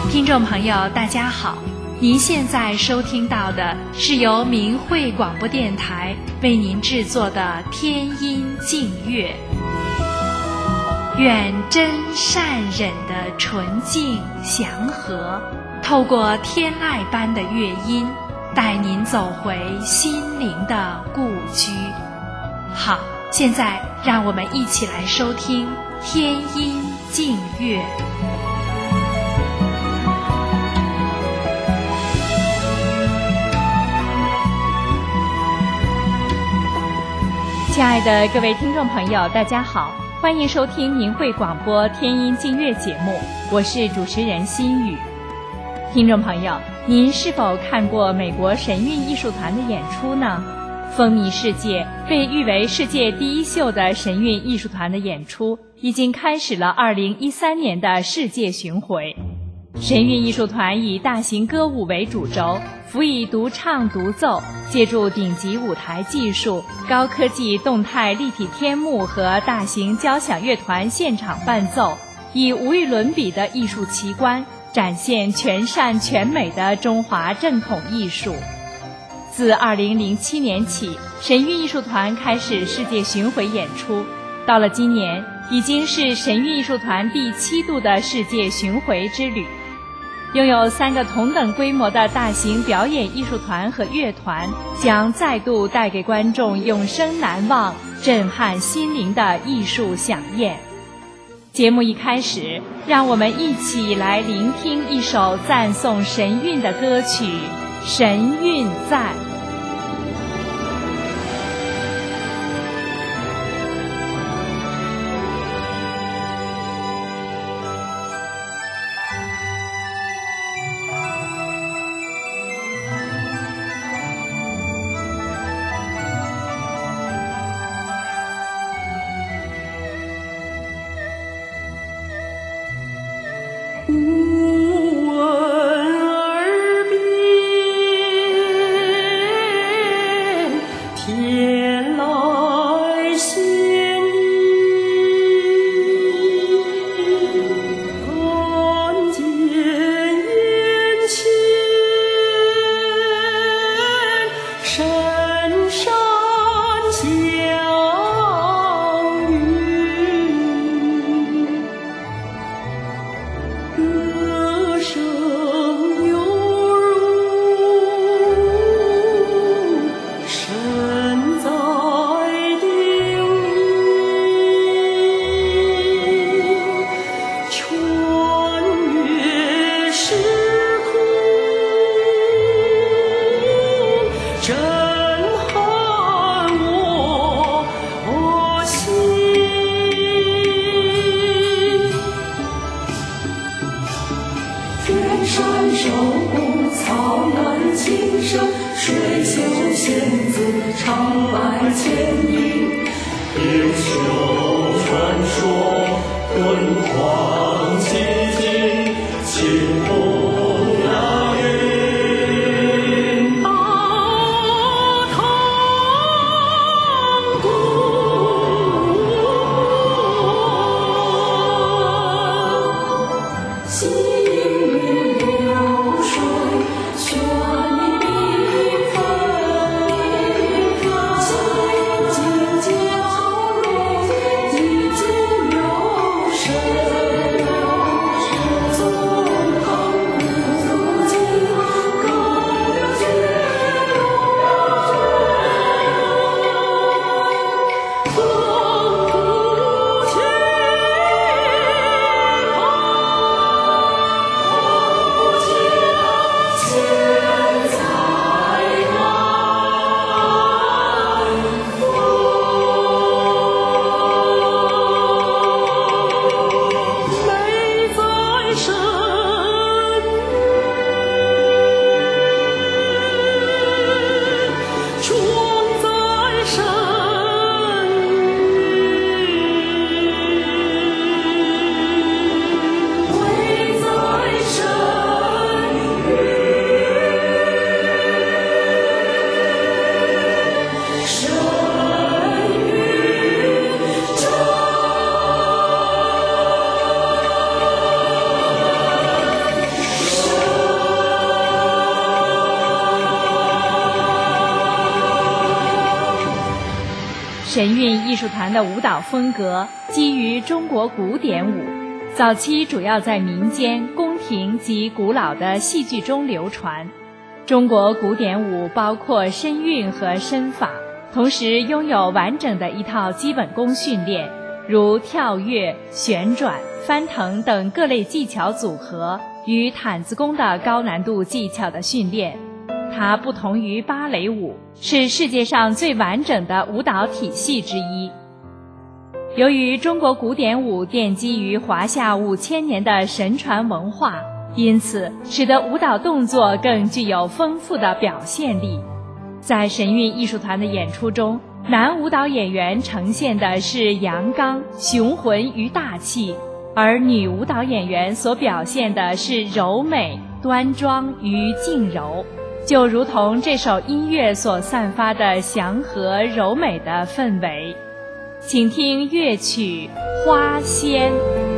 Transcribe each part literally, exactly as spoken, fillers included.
听众朋友大家好，您现在收听到的是由明慧广播电台为您制作的天音净乐。愿真善忍的纯净祥和，透过天籁般的乐音，带您走回心灵的故居。好，现在让我们一起来收听天音净乐。亲爱的各位听众朋友，大家好，欢迎收听明慧广播天音净乐节目，我是主持人心雨。听众朋友，您是否看过美国神韵艺术团的演出呢？风靡世界，被誉为世界第一秀的神韵艺术团的演出已经开始了二零一三年的世界巡回。神韵艺术团以大型歌舞为主轴，辅以独唱独奏，借助顶级舞台技术、高科技动态立体天幕和大型交响乐团现场伴奏，以无与伦比的艺术奇观展现全善全美的中华正统艺术。自二零零七年起，神韵艺术团开始世界巡回演出，到了今年，已经是神韵艺术团第七度的世界巡回之旅。拥有三个同等规模的大型表演艺术团和乐团，将再度带给观众永生难忘、震撼心灵的艺术飨宴。节目一开始，让我们一起来聆听一首赞颂神韵的歌曲《神韵在》。 神韵艺术团的舞蹈风格基于中国古典舞，早期主要在民间、宫廷及古老的戏剧中流传。中国古典舞包括身韵和身法，同时拥有完整的一套基本功训练，如跳跃、旋转、翻腾等各类技巧组合与毯子功的高难度技巧的训练。它不同于芭蕾舞，是世界上最完整的舞蹈体系之一。由于中国古典舞奠基于华夏五千年的神传文化，因此使得舞蹈动作更具有丰富的表现力。在神韵艺术团的演出中，男舞蹈演员呈现的是阳刚、雄浑与大气，而女舞蹈演员所表现的是柔美、端庄与静柔，就如同这首音乐所散发的祥和柔美的氛围。请听乐曲《花仙》。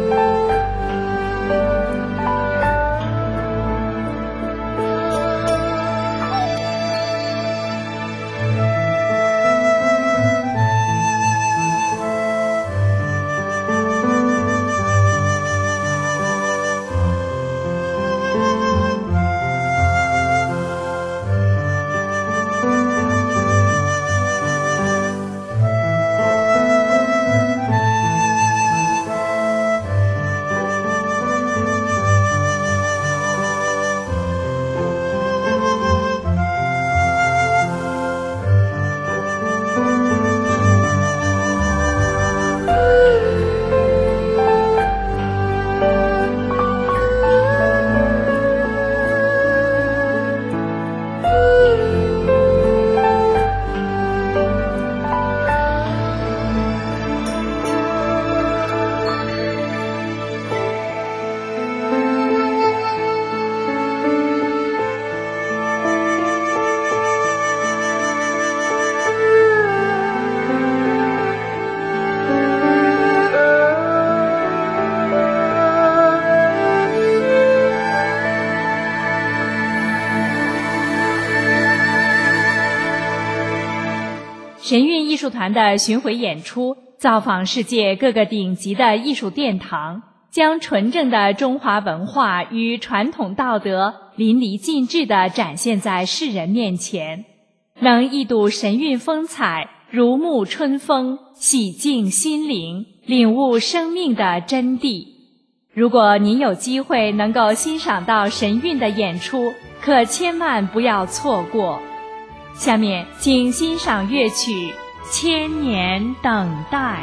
神韵艺术团的巡回演出造访世界各个顶级的艺术殿堂，将纯正的中华文化与传统道德淋漓尽致地展现在世人面前，能一睹神韵风采，如沐春风，洗净心灵，领悟生命的真谛。如果您有机会能够欣赏到神韵的演出，可千万不要错过。下面请欣赏乐曲《千年等待》。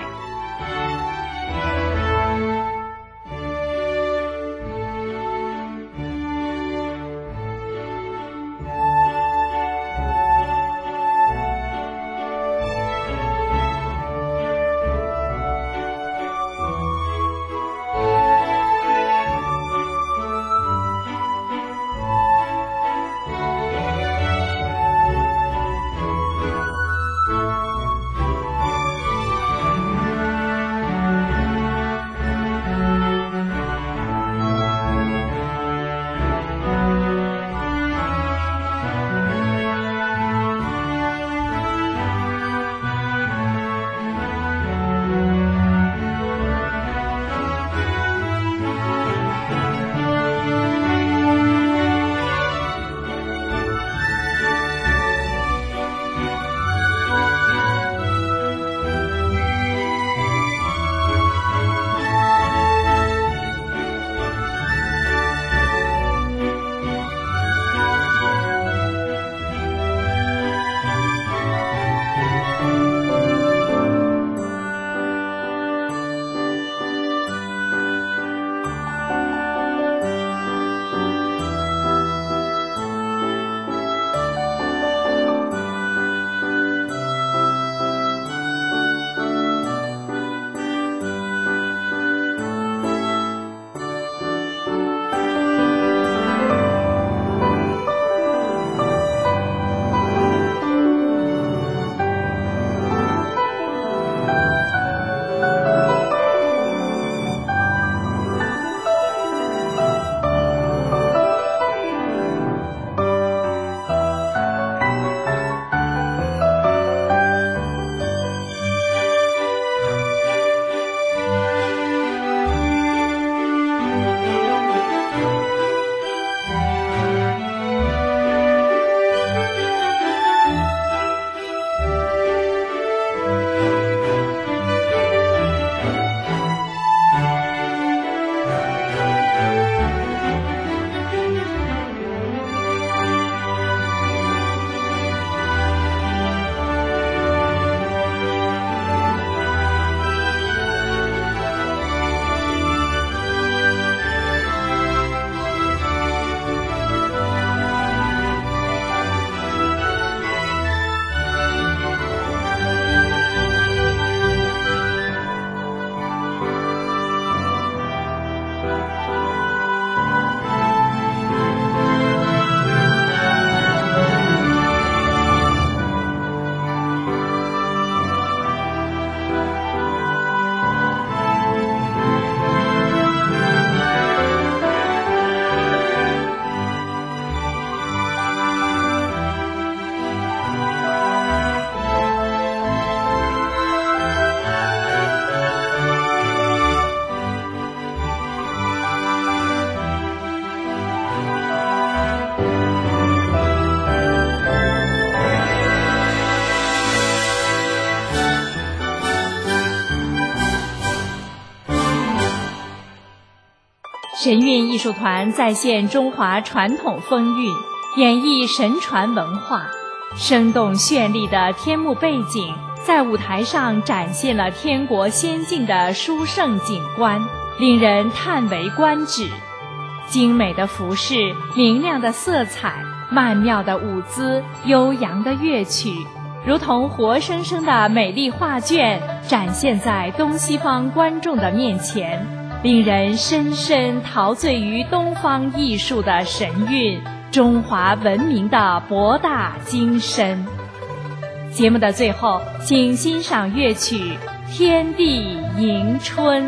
神韵艺术团再现中华传统风韵，演绎神传文化，生动绚丽的天幕背景在舞台上展现了天国仙境的殊胜景观，令人叹为观止。精美的服饰，明亮的色彩，曼妙的舞姿，悠扬的乐曲，如同活生生的美丽画卷展现在东西方观众的面前，令人深深陶醉于东方艺术的神韵，中华文明的博大精深。节目的最后，请欣赏乐曲《天地迎春》。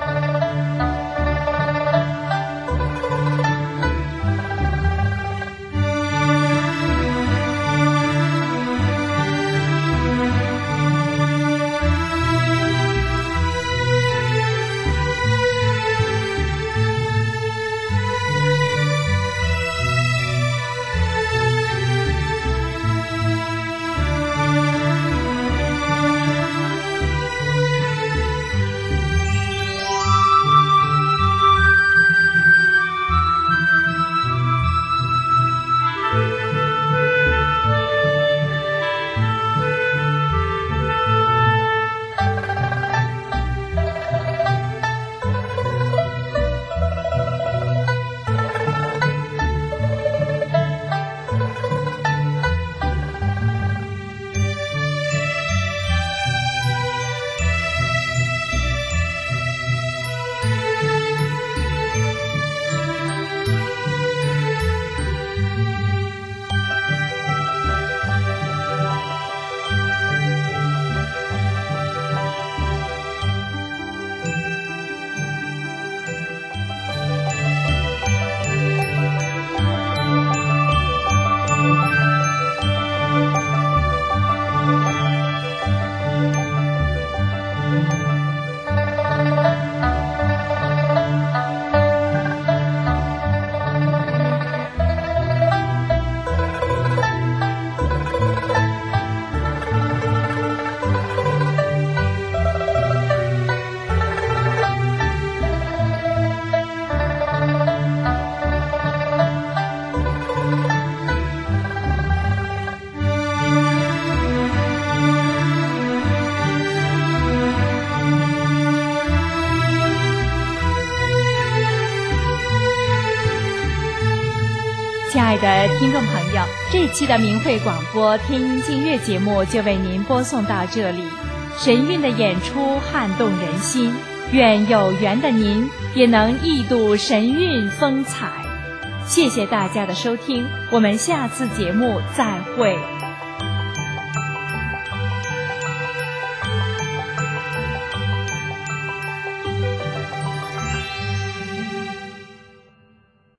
亲爱的听众朋友，这期的明慧广播天音净月节目就为您播送到这里。神韵的演出撼动人心，愿有缘的您也能一睹神韵风采。谢谢大家的收听，我们下次节目再会。